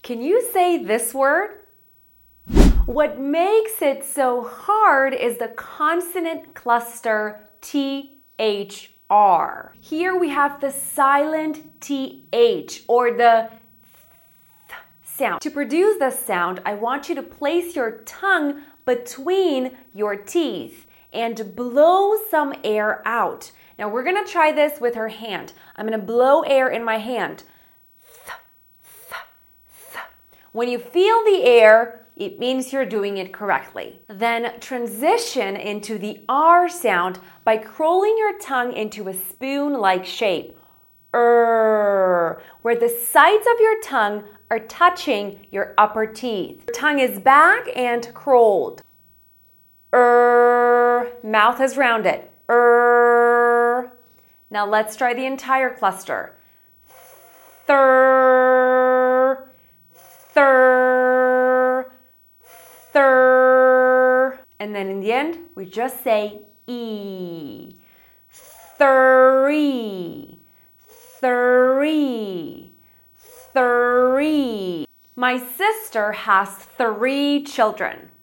Can you say this word? What makes it so hard is the consonant cluster THR. Here we have the silent TH or the th sound. To produce the sound, I want you to place your tongue between your teeth and blow some air out. Now we're gonna try this with her hand. I'm gonna blow air in my hand. When you feel the air, it means you're doing it correctly. Then transition into the R sound by curling your tongue into a spoon-like shape. Where the sides of your tongue are touching your upper teeth. Your tongue is back and curled. Mouth is rounded. Now let's try the entire cluster. And then in the end, we just say E. Three. My sister has 3 children.